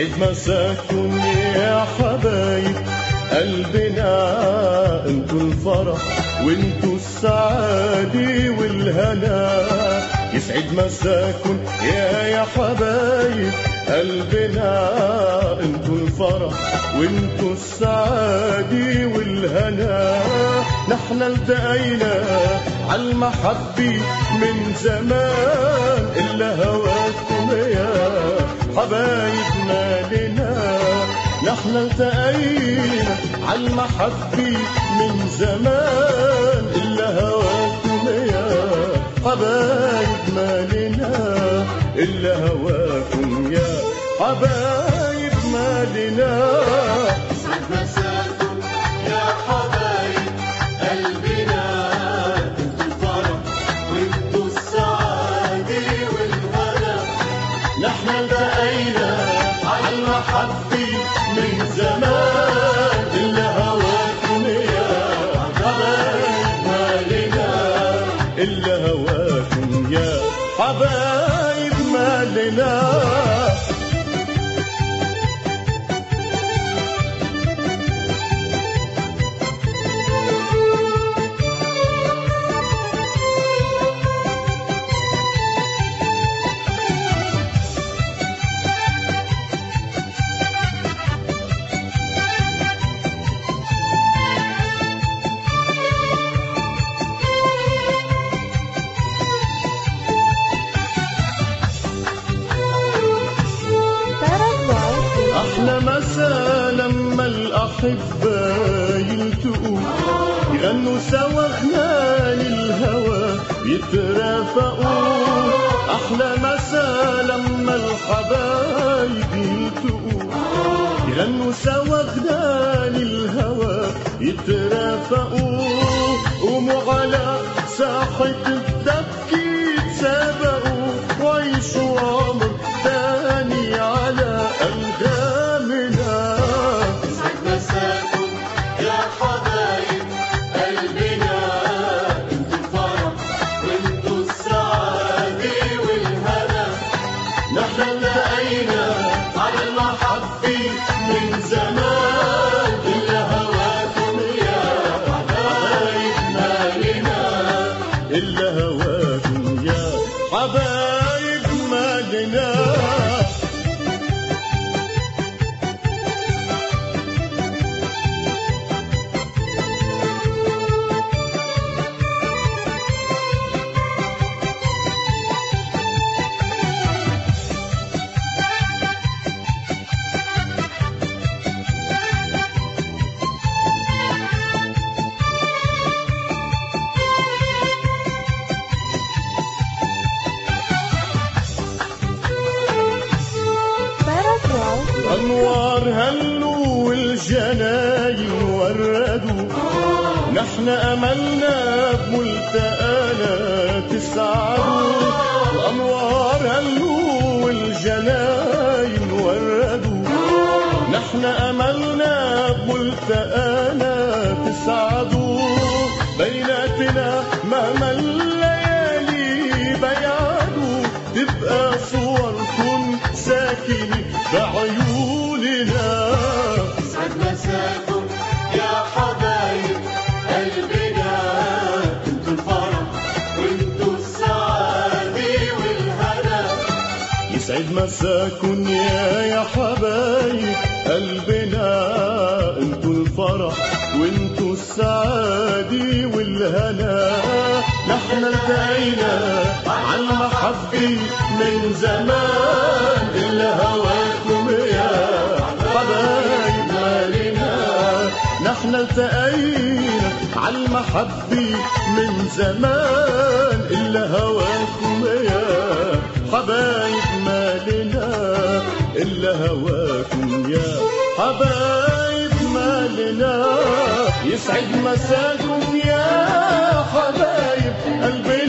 يسعد مساكم يا حبايب قلبنا، انتوا الفرح وانتوا السعادة والهنا. يسعد مساكم يا حبايب قلبنا، انتوا الفرح وانتوا السعادة والهنا. نحن التقينا عالمحبة من زمان، إلا هواكم يا حبايب مالنا. نحن التقينا عالمحبة من زمان، إلا هواكم يا حبايب مالنا. إلا هواكم يا حبايب مالنا. يسعد مساكم يا حبايب قلبنا، انتوا الفرح وانتوا السعادة والهنا. نحن التقينا عالمحبة من زمان، إلا هواكم يا حبايب مالنا. إلا هواكم يا حبايب مالنا. أحلى مسا لما الأحبة يلتقوا، يغنوا سوا غنان الهوى يترافقوا. أحلى مسا لما الحبايب يلتقوا، يغنوا سوا غنان الهوى يترافقوا. قوموا على ساحة الدبكة تسابقوا، وعيشوا عمر تاني على أنغامنا. يسعد مساكم يا حبايب قلبنا، انتوا الفرح وانتوا السعادة والهنا. نحن التقينا على المحبة من زمان، إلا هواكم يا حبايب مالنا. إلا هواكم يا حبايب مالنا. أنوار هلوا والجناين وردوا، نحن أملنا بملتقانا تسعدوا. وأنوار هلوا والجناين وردوا، نحن أملنا بملتقانا تسعدوا. بيناتنا مهما الليالي بيعدوا، تبقى صوركم ساكنة بعيوننا. يسعد مساكم يا حبايب قلبنا، انتوا الفرح وانتوا السعادة والهنا. يسعد مساكن يا حبايب قلبنا، انتوا الفرح وانتوا السعادة والهنا. نحن التقينا عالمحبة من زمان، إلا هواكم يا حبايب مالنا. نحن التقينا عالمحبة من زمان، إلا هواكم يا حبايب مالنا. إلا هواكم يا حبايب مالنا. يسعد مساكم يا حبايب قلبي